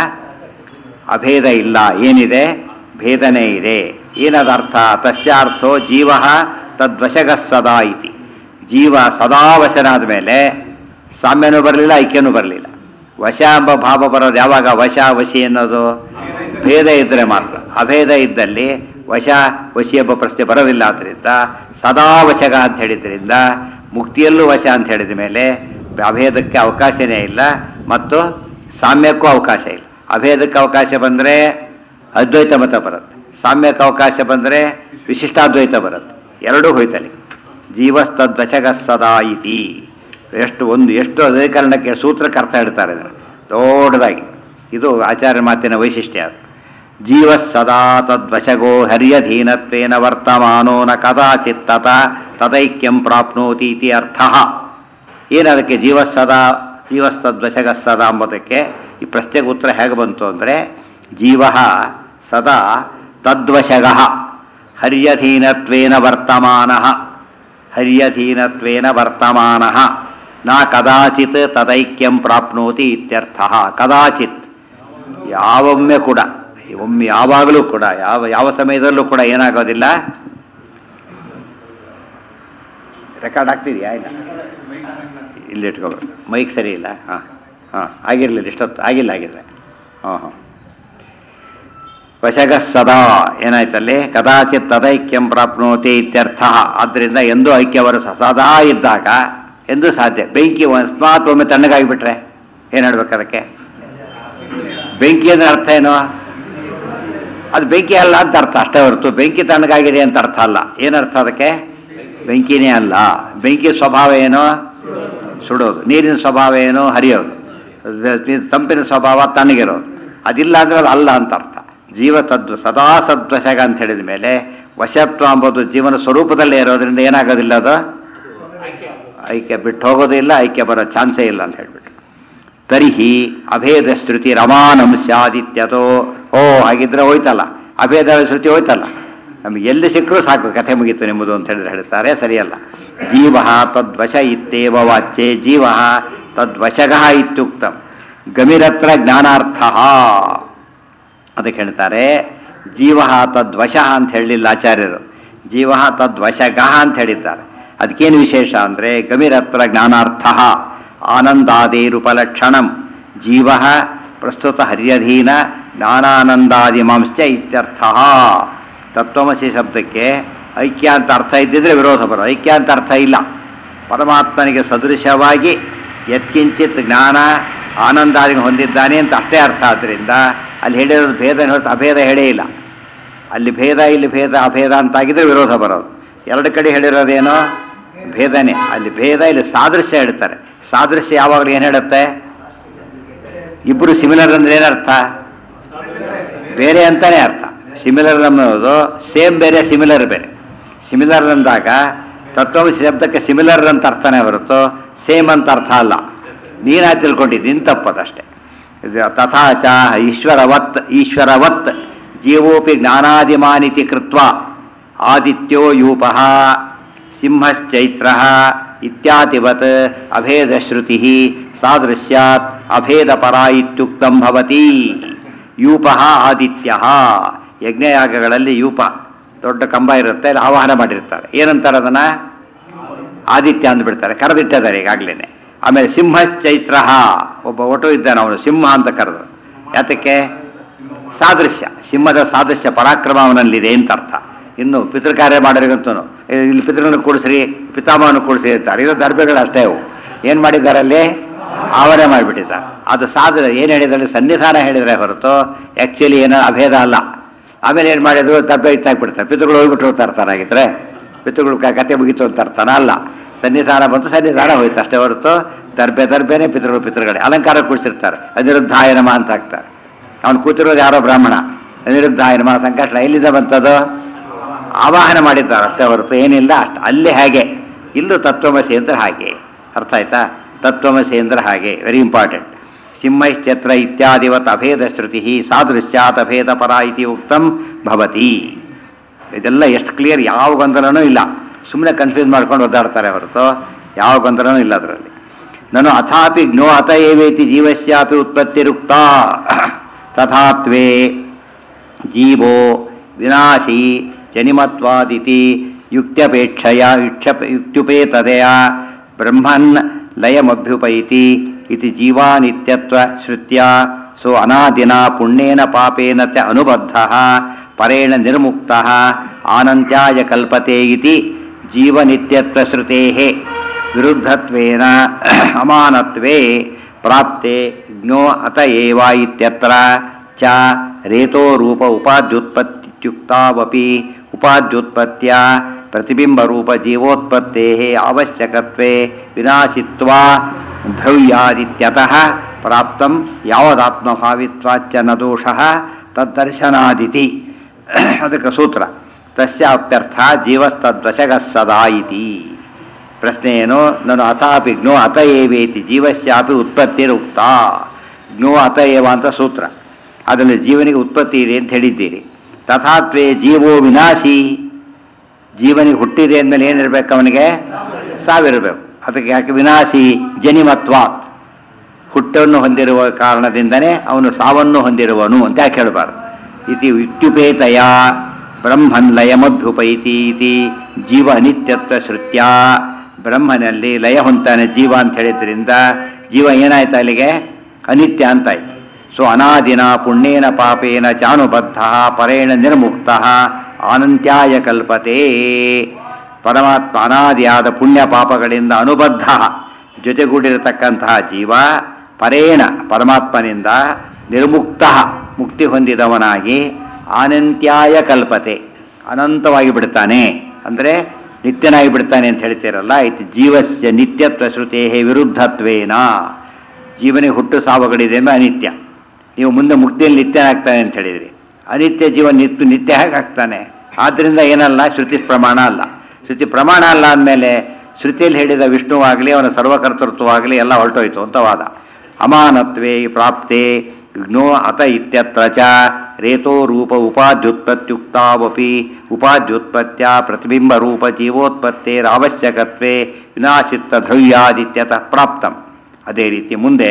A: ಅಭೇದ ಇಲ್ಲ. ಏನಿದೆ? ಭೇದನೆ ಇದೆ. ಏನದ ಅರ್ಥ? ತಸ್ಯಾರ್ಥೋ ಜೀವ ತದ್ವಶಗ ಸದಾ ಇತಿ. ಜೀವ ಸದಾ ವಶನಾದ ಮೇಲೆ ಸಾಮ್ಯನೂ ಬರಲಿಲ್ಲ, ಐಕ್ಯನೂ ಬರಲಿಲ್ಲ. ವಶ ಎಂಬ ಭಾವ ಬರೋದು ಯಾವಾಗ? ವಶ ವಶಿ ಅನ್ನೋದು ಭೇದ ಇದ್ದರೆ ಮಾತ್ರ. ಅಭೇದ ಇದ್ದಲ್ಲಿ ವಶ ವಶಿ ಎಂಬ ಪ್ರಶ್ನೆ ಬರೋದಿಲ್ಲ. ಆದ್ದರಿಂದ ಸದಾ ವಶಗ ಅಂತ ಹೇಳಿದ್ರಿಂದ ಮುಕ್ತಿಯಲ್ಲೂ ವಶ ಅಂತ ಹೇಳಿದ ಮೇಲೆ ಅಭೇದಕ್ಕೆ ಅವಕಾಶನೇ ಇಲ್ಲ ಮತ್ತು ಸಾಮ್ಯಕ್ಕೂ ಅವಕಾಶ ಇಲ್ಲ. ಅಭೇದಕ್ಕೆ ಅವಕಾಶ ಬಂದರೆ ಅದ್ವೈತ ಮತ ಬರುತ್ತೆ, ಸಾಮ್ಯಕ್ಕೆ ಅವಕಾಶ ಬಂದರೆ ವಿಶಿಷ್ಟಾದ್ವೈತ ಬರುತ್ತೆ. ಎರಡೂ ಹೋಯ್ತಲ್ಲಿ. ಜೀವಸ್ತದ್ವಚಗ ಸದಾ ಇತಿ. ಎಷ್ಟು ಒಂದು ಎಷ್ಟು ಅಧಿಕರಣಕ್ಕೆ ಸೂತ್ರಕ್ಕೆ ಅರ್ಥ ಹೇಳ್ತಾರೆ ದೊಡ್ಡದಾಗಿ. ಇದು ಆಚಾರ್ಯ ಮಾತಿನ ವೈಶಿಷ್ಟ್ಯ. ಜೀವ ಸದಾ ತದ್ವಚಗೋ ಹರ್ಯಧೀನತ್ವೇನ ವರ್ತಮಾನೋ ನ ಕದಾಚಿತ್ ತತ ತದೈಕ್ಯಂ ಪ್ರಾಪ್ನೋತಿ ಇತಿ ಅರ್ಥ. ಏನದಕ್ಕೆ ಜೀವ ಸದಾ ಜೀವಸ್ತದ್ವಚಗ ಸದಾ ಎಂಬುದಕ್ಕೆ ಈ ಪ್ರಶ್ನೆಗೆ ಉತ್ತರ ಹೇಗೆ ಬಂತು ಅಂದರೆ, ಜೀವ ಸದಾ ತದ್ವಶಗ ಹರ್ಯಧೀನತ್ವೇನ ವರ್ತಮಾನಃ ಹರ್ಯಧೀನತ್ವೇನ ವರ್ತಮಾನಃ ನ ಕದಾಚಿತ್ ತದೈಕ್ಯಂ ಪ್ರಾಪ್ನೋತಿ ಇತ್ಯರ್ಥಃ. ಕದಾಚಿತ್ ಯಾವೊಮ್ಮೆ ಕೂಡ, ಒಮ್ಮೆ ಯಾವಾಗಲೂ ಕೂಡ, ಯಾವ ಯಾವ ಸಮಯದಲ್ಲೂ ಕೂಡ ಏನಾಗೋದಿಲ್ಲ. ರೆಕಾರ್ಡ್ ಆಗ್ತಿದೆಯಾ? ಇಲ್ಲ, ಇಲ್ಲಿ ಇಟ್ಕೋಬೇಕು. ಮೈಕ್ ಸರಿ ಇಲ್ಲ. ಹಾಂ ಹಾಂ ಆಗಿರಲಿಲ್ಲ, ಇಷ್ಟೊತ್ತು ಆಗಿಲ್ಲ ಆಗಿದ್ರೆ. ಹಾಂ ಹಾಂ ವಶಗ ಸದಾ ಏನಾಯ್ತಲ್ಲಿ? ಕದಾಚಿತ್ ತದೈಕ್ಯಂ ಪ್ರಾಪ್ನೋತಿ ಇತ್ಯರ್ಥ. ಆದ್ದರಿಂದ ಎಂದೂ ಐಕ್ಯವರು ಸದಾ ಇದ್ದಾಗ ಎಂದೂ ಸಾಧ್ಯ. ಬೆಂಕಿ ಅಕಸ್ಮಾತ್ ಒಮ್ಮೆ ತಣ್ಣಗಾಗಿಬಿಟ್ರೆ ಏನು ಹೇಳ್ಬೇಕು ಅದಕ್ಕೆ? ಬೆಂಕಿ ಅಂದ್ರೆ ಅರ್ಥ ಏನು? ಅದು ಬೆಂಕಿ ಅಲ್ಲ ಅಂತ ಅರ್ಥ ಅಷ್ಟೇ ಹೊರತು ಬೆಂಕಿ ತಣ್ಣಗಾಗಿದೆ ಅಂತ ಅರ್ಥ ಅಲ್ಲ. ಏನರ್ಥ ಅದಕ್ಕೆ? ಬೆಂಕಿನೇ ಅಲ್ಲ. ಬೆಂಕಿ ಸ್ವಭಾವ ಏನು? ಸುಡೋದು. ನೀರಿನ ಸ್ವಭಾವ ಏನು? ಹರಿಯೋದು. ತಂಪಿನ ಸ್ವಭಾವ ತಣ್ಣಗಿರೋದು. ಅದಿಲ್ಲ ಅಂದ್ರೆ ಅದು ಅಲ್ಲ ಅಂತ ಅರ್ಥ. ಜೀವ ತದ್ವ ಸದಾ ಸದ್ವಶಗ ಅಂತ ಹೇಳಿದ ಮೇಲೆ ವಶತ್ವ ಅಂಬೋದು ಜೀವನ ಸ್ವರೂಪದಲ್ಲೇ ಇರೋದ್ರಿಂದ ಏನಾಗೋದಿಲ್ಲ, ಅದು ಐಕ್ಯ ಬಿಟ್ಟು ಹೋಗೋದಿಲ್ಲ, ಐಕ್ಯ ಬರೋ ಚಾನ್ಸೇ ಇಲ್ಲ ಅಂತ ಹೇಳ್ಬಿಟ್ಟು. ತರ್ಹಿ ಅಭೇದ ಶ್ರುತಿ ರಮಾನಂ ಸ್ಯಾದಿತ್ಯತೋ. ಓ ಹಾಗಿದ್ರೆ ಹೋಯ್ತಲ್ಲ, ಅಭೇದ ಶ್ರುತಿ ಹೋಯ್ತಲ್ಲ, ನಮಗೆ ಎಲ್ಲಿ ಸಿಕ್ಕರೂ ಸಾಕು, ಕಥೆ ಮುಗೀತು ನಿಮ್ಮದು ಅಂತ ಹೇಳಿದ್ರೆ ಹೇಳ್ತಾರೆ. ಸರಿಯಲ್ಲ. ಜೀವ ತದ್ವಶ ಇತ್ತೇವ ವಾಚ್ಯೆ ಜೀವ ತದ್ವಶಗ ಇತ್ಯುಕ್ತಂ ಗಮಿರತ್ರ ಜ್ಞಾನಾರ್ಥ. ಅದಕ್ಕೆ ಹೇಳ್ತಾರೆ ಜೀವ ತದ್ವಶ ಅಂತ ಹೇಳಲಿಲ್ಲ ಆಚಾರ್ಯರು, ಜೀವ ತದ್ವಶಗ ಅಂತ ಹೇಳಿದ್ದಾರೆ. ಅದಕ್ಕೇನು ವಿಶೇಷ ಅಂದರೆ ಗಮಿರತ್ರ ಜ್ಞಾನಾರ್ಥ ಆನಂದಾದಿರುಪಲಕ್ಷಣಂ ಜೀವ ಪ್ರಸ್ತುತ ಹರ್ಯಧೀನ ಜ್ಞಾನಾನಂದಾದಿಮಾಂಶ್ಚ ಇತ್ಯರ್ಥ. ತತ್ವಮಸಿ ಶಬ್ದಕ್ಕೆ ಐಕ್ಯ ಅಂತ ಅರ್ಥ ಇದ್ದಿದ್ರೆ ವಿರೋಧ ಬರೋ. ಐಕ್ಯ ಅಂತ ಅರ್ಥ ಇಲ್ಲ. ಪರಮಾತ್ಮನಿಗೆ ಸದೃಶವಾಗಿ ಯತ್ಕಿಂಚಿತ್ ಜ್ಞಾನ ಆನಂದಾದಿ ಹೊಂದಿದ್ದಾನೆ ಅಂತ ಅಷ್ಟೇ ಅರ್ಥ. ಆದ್ದರಿಂದ ಅಲ್ಲಿ ಹೇಳಿರೋದು ಭೇದ ಹೊರತು ಅಭೇದ ಹೇಳೇ ಇಲ್ಲ. ಅಲ್ಲಿ ಭೇದ, ಇಲ್ಲಿ ಭೇದ, ಅಭೇದ ಅಂತಾಗಿದ್ರೆ ವಿರೋಧ ಬರೋದು. ಎರಡು ಕಡೆ ಹೇಳಿರೋದೇನೋ ಭೇದನೆ. ಅಲ್ಲಿ ಭೇದ, ಇಲ್ಲಿ ಸಾದೃಶ್ಯ ಹೇಳ್ತಾರೆ. ಸಾದೃಶ್ಯ ಯಾವಾಗಲೂ ಏನು ಹೇಳುತ್ತೆ? ಇಬ್ಬರು ಸಿಮಿಲರ್ ಅಂದ್ರೆ ಏನರ್ಥ? ಬೇರೆ ಅಂತಾನೆ ಅರ್ಥ. ಸಿಮಿಲರ್ ಅನ್ನೋದು ಸೇಮ್ ಬೇರೆ, ಸಿಮಿಲರ್ ಬೇರೆ. ಸಿಮಿಲರ್ ಅಂದಾಗ ತತ್ವಮಸಿ ಶಬ್ದಕ್ಕೆ ಸಿಮಿಲರ್ ಅಂತ ಅರ್ಥನೇ ಹೊರತು ಸೇಮ್ ಅಂತ ಅರ್ಥ ಅಲ್ಲ. ನೀನಾ ತಿಳ್ಕೊಂಡಿದ್ದು, ನಿನ್ ತಪ್ಪದಷ್ಟೇ. ತಥಾಚ ಈಶ್ವರವತ್ ಈಶ್ವರವತ್ ಜೀವೋಪಿ ಜ್ಞಾನಾದಿಮಾನಿತಿ ಕೃತ್ವ ಆದಿತ್ಯೋ ಯೂಪಃ ಸಿಂಹಶ್ಚೈತ್ರ ಇತ್ಯಾದಿವತ್ ಅಭೇದ ಶ್ರುತಿ ಸಾದೃಶ್ಯಾತ್ ಅಭೇದ ಪರ ಇತ್ಯುಕ್ತಂ ಭವತಿ. ಯೂಪಃ ಆದಿತ್ಯ. ಯಜ್ಞಯಾಗಗಳಲ್ಲಿ ಯೂಪ ದೊಡ್ಡ ಕಂಬ ಇರುತ್ತೆ, ಅಲ್ಲಿ ಆವಾಹನ ಮಾಡಿರ್ತಾರೆ. ಏನಂತಾರೆ ಅದನ್ನ? ಆದಿತ್ಯ ಅಂದ್ಬಿಡ್ತಾರೆ, ಕರೆದಿಟ್ಟಿದ್ದಾರೆ ಈಗಾಗ್ಲೇನೆ. ಆಮೇಲೆ ಸಿಂಹಶ್ಚೈತ್ರ, ಒಬ್ಬ ಒಟು ಇದ್ದಾನೆ, ಅವನು ಸಿಂಹ ಅಂತ ಕರೆದು. ಯಾತಕ್ಕೆ? ಸಾದೃಶ್ಯ, ಸಿಂಹದ ಸಾದೃಶ್ಯ ಪರಾಕ್ರಮ ಅವನಲ್ಲಿದೆ ಅಂತ ಅರ್ಥ. ಇನ್ನು ಪಿತೃಕಾರ್ಯ ಮಾಡೋರಿಗಂತೂ ಇಲ್ಲಿ ಪಿತೃಗಳನ್ನು ಕೂಡಿಸ್ರಿ, ಪಿತಾಮಹವನ್ನು ಕೂಡಿಸ್ರಿ ಇರ್ತಾರೆ. ಇದು ದರ್ಬೆಗಳು ಅಷ್ಟೇ. ಅವು ಏನು ಮಾಡಿದ್ದಾರೆ ಅಲ್ಲಿ? ಆವರಣೆ ಮಾಡಿಬಿಟ್ಟಿದ್ದಾರೆ. ಅದು ಸಾಧನ ಏನು ಹೇಳಿದ್ರೆ ಸನ್ನಿಧಾನ ಹೇಳಿದರೆ ಹೊರತು ಆ್ಯಕ್ಚುಲಿ ಏನೋ ಅಭೇದ ಅಲ್ಲ. ಆಮೇಲೆ ಏನು ಮಾಡಿದ್ರು? ದರ್ಬೆ ಇತ್ತಾಕ್ಬಿಡ್ತಾರೆ. ಪಿತೃಗಳು ಹೋಗ್ಬಿಟ್ಟು ಹೋಗ್ತಾ ಇರ್ತಾರೆ. ಆಗಿದ್ರೆ ಪಿತೃಗಳು ಕತೆ ಮುಗಿತು ಅಂತ ಅರ್ಥನ ಅಲ್ಲ. ಸನ್ನಿಧಾನ ಬಂತು, ಸನ್ನಿಧಾನ ಹೋಯ್ತು ಅಷ್ಟೇ ಹೊರತು ದರ್ಬೆ ದರ್ಬೆನೇ, ಪಿತೃಗಳು ಪಿತೃಗಳೇ. ಅಲಂಕಾರ ಕೂಡಿಸಿರ್ತಾರೆ, ಅನಿರುದ್ಧಾಯನಮ ಅಂತ ಹಾಕ್ತಾರೆ. ಅವನು ಕೂತಿರೋದು ಯಾರೋ ಬ್ರಾಹ್ಮಣ, ಅನಿರುದ್ಧಾಯನಮ ಸಂಕಷ್ಟ. ಎಲ್ಲಿಂದ ಬಂತದು? ಆವಾಹನ ಮಾಡಿದ್ದಾರೆ ಅಷ್ಟೇ ಹೊರತು ಏನಿಲ್ಲ. ಅಷ್ಟು ಅಲ್ಲಿ ಹಾಗೆ, ಇಲ್ಲೂ ತತ್ವಮಸಿ ಅಂದ್ರೆ ಹಾಗೆ. ಅರ್ಥ ಆಯ್ತಾ? ತತ್ವಮಸಿ ಅಂದ್ರೆ ಹಾಗೆ, ವೆರಿ ಇಂಪಾರ್ಟೆಂಟ್. ಸಿಂಹಶ್ಚತ್ರ ಇತ್ಯಾದಿವತ್ ಅಭೇದ ಶ್ರುತಿ ಸಾದೃಶ್ಯಾತ್ ಅಭೇದ ಪರ ಇತಿ ಉಕ್ತಂ ಭವತಿ. ಇದೆಲ್ಲ ಎಷ್ಟು ಕ್ಲಿಯರ್, ಯಾವ ಗೊಂದಲನೂ ಇಲ್ಲ. ಸುಮ್ಮನೆ ಕನ್ಫ್ಯೂಸ್ ಮಾಡ್ಕೊಂಡು ಒದ್ದಾಡ್ತಾರೆ ಹೊರತು ಯಾವ ಗೊಂದಲನೂ ಇಲ್ಲ ಅದರಲ್ಲಿ. ನಾನು ಅಥಾಪಿ ಜ್ಞೋ ಅತ ಏವೇತಿ ಜೀವಸ್ಯಾಪಿ ಉತ್ಪತ್ತಿರುಕ್ತ ತಥಾತ್ವೇ ಜೀವೋ ವಿನಾಶಿ ಜನಿಮತ್ವಾದಿತಿ ಯುಕ್ತ್ಯಪೇಕ್ಷಯ ಯುಕ್ಷಪ ಯುಕ್ತ್ಯುಪೇತದೆಯ ಬ್ರಹ್ಮನ್ ಲಯಮಭ್ಯುಪೈತಿ ಇತಿ ಜೀವಾನಿತ್ಯತ್ವ ಶ್ರುತ್ಯ ಸೋ ಅನಾದಿನ ಪುಣ್ಯೇನ ಪಾಪೇನ ಚ ಅನುಬದ್ಧಃ ಪರೇಣ ನಿರ್ಮುಕ್ತಃ ಆನಂತ್ಯಾಯ ಕಲ್ಪತೆ ಇತಿ ಜೀವನಿತ್ಯತ್ವ ಶ್ರುತೇಃ ವಿರುದ್ಧತ್ವೇನ ಅಮಾನತ್ವೇ ಪ್ರಾಪ್ತೆ ಜ್ಞೋ ಅತ ಏವ ಇತ್ಯತ್ರ ಚ ರೇತೋ ರೂಪ ಉಪಾದ್ಯುತ್ಪತ್ತಿತ್ಯುಕ್ತಾವಪಿ ಉಪಾದ್ಯುತ್ಪತ್ತ್ಯ ಪ್ರತಿಬಿಂಬರೂಪ ಜೀವೋತ್ಪತ್ತೇಃ ಅವಶ್ಯಕತ್ವೇ ವಿನಾಶಿತ್ವಾ ದ್ರವ್ಯಾದಿತ್ಯತಃ ಪ್ರಾಪ್ತಂ ಯಾವದಾತ್ಮಭಾವಿತ್ವಾಚ್ಚ ನ ದೋಷಃ ತದ್ದರ್ಶನಾದಿತಿ. ಅದಕ್ಕೆ ಸೂತ್ರ ತಸ್ಯಾಪ್ಯರ್ಥ ಜೀವಸ್ತದ್ವಶಗಃ ಸದಾ ಇತಿ. ಪ್ರಶ್ನೆ ಏನು? ನಾನು ಅಥಾಪಿ ಜ್ಞೋ ಅತ ಏವೇತಿ ಜೀವಸ್ಯಾಪಿ ಉತ್ಪತ್ತಿರುಕ್ತ. ಜ್ಞೋ ಅತ ಏವ ಅಂತ ಸೂತ್ರ, ಅದರಲ್ಲಿ ಜೀವನಿಗೆ ಉತ್ಪತ್ತಿ ಇದೆ ಅಂತ ಹೇಳಿದ್ದೀರಿ. ತಥಾತ್ವೇ ಜೀವೋ ವಿನಾಶಿ ಜೀವನಿಗೆ ಹುಟ್ಟಿದೆ ಅಂದಮೇಲೆ ಏನಿರ್ಬೇಕು ಅವನಿಗೆ? ಸಾವಿರಬೇಕು. ಅದಕ್ಕೆ ಯಾಕೆ ವಿನಾಶಿ ಜನಿಮತ್ವಾತ್, ಹುಟ್ಟನ್ನು ಹೊಂದಿರುವ ಕಾರಣದಿಂದನೇ ಅವನು ಸಾವನ್ನು ಹೊಂದಿರುವನು ಅಂತ ಯಾಕೆ ಹೇಳಬಾರ್ದು? ಇತಿ ಇತ್ಯುಪೇತಯ ಬ್ರಹ್ಮನ್ ಲಯಮಭ್ಯುಪೈತಿ ಇತಿ ಜೀವ ಅನಿತ್ಯತ್ವ ಶ್ರುತ್ಯ. ಬ್ರಹ್ಮನಲ್ಲಿ ಲಯ ಹೊಂತಾನೆ ಜೀವ ಅಂತ ಹೇಳಿದ್ರಿಂದ ಜೀವ ಏನಾಯ್ತು ಅಲ್ಲಿಗೆ? ಅನಿತ್ಯ ಅಂತಾಯ್ತು. ಸೊ ಅನಾದಿನ ಪುಣ್ಯೇನ ಪಾಪೇನ ಚಾನುಬದ್ಧ ಪರೇಣ ನಿರ್ಮುಕ್ತ ಅನಂತ್ಯಾಯ ಕಲ್ಪತೆ. ಪರಮಾತ್ಮ ಅನಾದಿಯಾದ ಪುಣ್ಯ ಪಾಪಗಳಿಂದ ಅನುಬದ್ಧ ಜೊತೆಗೂಡಿರತಕ್ಕಂತಹ ಜೀವ ಪರೇಣ ಪರಮಾತ್ಮನಿಂದ ನಿರ್ಮುಕ್ತ ಮುಕ್ತಿ ಹೊಂದಿದವನಾಗಿ ಅನಂತ್ಯಾಯ ಕಲ್ಪತೆ ಅನಂತವಾಗಿ ಬಿಡ್ತಾನೆ, ಅಂದರೆ ನಿತ್ಯನಾಗಿ ಬಿಡ್ತಾನೆ ಅಂತ ಹೇಳ್ತೀರಲ್ಲ. ಇದು ಜೀವಸ್ಯ ನಿತ್ಯತ್ವ ಶ್ರುತೇ ವಿರುದ್ಧತ್ವೇನ. ಜೀವನಿಗೆ ಹುಟ್ಟು ಸಾವುಗಳಿದೆ ಅಂದರೆ ಅನಿತ್ಯ. ನೀವು ಮುಂದೆ ಮುಕ್ತಿಯಲ್ಲಿ ನಿತ್ಯನಾಗ್ತಾನೆ ಅಂತ ಹೇಳಿದ್ರಿ. ಅನಿತ್ಯ ಜೀವ ನಿತ್ಯ ನಿತ್ಯ ಹೇಗೆ ಆಗ್ತಾನೆ? ಆದ್ದರಿಂದ ಏನಲ್ಲ, ಶ್ರುತಿ ಪ್ರಮಾಣ ಅಲ್ಲ. ಶ್ರುತಿ ಪ್ರಮಾಣ ಅಲ್ಲ ಅಂದಮೇಲೆ ಶ್ರುತಿಯಲ್ಲಿ ಹೇಳಿದ ವಿಷ್ಣುವಾಗಲಿ ಅವನ ಸರ್ವಕರ್ತೃತ್ವವಾಗಲಿ ಎಲ್ಲ ಹೊರಟೋಯ್ತು ಅಂತ ವಾದ. ಅಮಾನತ್ವೇ ಪ್ರಾಪ್ತೆ ಜ್ಞೋ ಅತ ಇತ್ಯತ್ರ ಚ ರೇತೋ ರೂಪ ಉಪಾಧ್ಯುತ್ಪತ್ಯುಕ್ತಾವಪಿ ಉಪಾಧ್ಯುತ್ಪತ್ಯ ಪ್ರತಿಬಿಂಬ ರೂಪ ಜೀವೋತ್ಪತ್ತೇರಾವಶ್ಯಕತ್ವೇ ವಿನಾಶಿತ್ತ ದ್ರವ್ಯಾದಿತ್ಯತಃ ಪ್ರಾಪ್ತಂ. ಅದೇ ರೀತಿ ಮುಂದೆ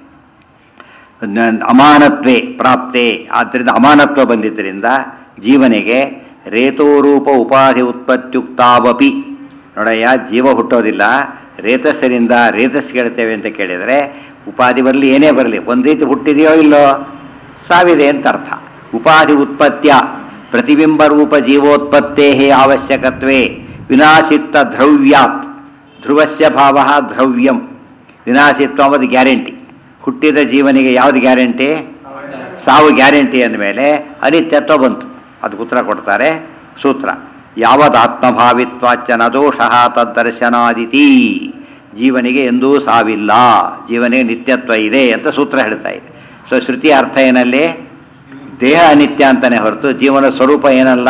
A: ಅಮಾನತ್ವೇ ಪ್ರಾಪ್ತೆ, ಆದ್ದರಿಂದ ಅಮಾನತ್ವ ಬಂದಿದ್ದರಿಂದ ಜೀವನಿಗೆ ರೇತೋರೂಪ ಉಪಾಧಿ ಉತ್ಪತ್ಯುಕ್ತಾವಪಿ. ನೋಡಯ್ಯ, ಜೀವ ಹುಟ್ಟೋದಿಲ್ಲ, ರೇತಸ್ಸರಿಂದ ರೇತಸ್ ಕೇಳ್ತೇವೆ ಅಂತ ಕೇಳಿದರೆ ಉಪಾಧಿ ಬರಲಿ ಏನೇ ಬರಲಿ ಒಂದು ರೀತಿ ಹುಟ್ಟಿದೆಯೋ ಇಲ್ಲೋ ಸಾವಿದೆ ಅಂತ ಅರ್ಥ. ಉಪಾಧಿ ಉತ್ಪತ್ಯ ಪ್ರತಿಬಿಂಬ ರೂಪ ಜೀವೋತ್ಪತ್ತೇ ಅವಶ್ಯಕತ್ವೇ ವಿನಾಶಿತ್ತ ದ್ರವ್ಯಾತ್. ಧ್ರುವಸ್ಯ ಭಾವ ದ್ರವ್ಯಂ, ವಿನಾಶಿತ್ವ ಅಂಬುದು ಗ್ಯಾರಂಟಿ. ಹುಟ್ಟಿದ ಜೀವನಿಗೆ ಯಾವುದು ಗ್ಯಾರಂಟಿ? ಸಾವು ಗ್ಯಾರಂಟಿ ಅಂದಮೇಲೆ ಅನಿತ್ಯತ್ವ ಬಂತು. ಅದಕ್ಕೆ ಉತ್ತರ ಕೊಡ್ತಾರೆ ಸೂತ್ರ. ಯಾವದಾತ್ಮಭಾವಿತ್ವಾಚ ನ ದೋಷಃ ತದ್ದರ್ಶನಾದಿತಿ. ಜೀವನಿಗೆ ಎಂದೂ ಸಾವಿಲ್ಲ, ಜೀವನಿಗೆ ನಿತ್ಯತ್ವ ಇದೆ ಅಂತ ಸೂತ್ರ ಹೇಳ್ತಾ ಇದೆ. ಸೊ ಶ್ರುತಿ ಅರ್ಥ ಏನಲ್ಲಿ? ದೇಹ ಅನಿತ್ಯ ಅಂತಾನೆ ಹೊರತು ಜೀವನ ಸ್ವರೂಪ ಏನಲ್ಲ,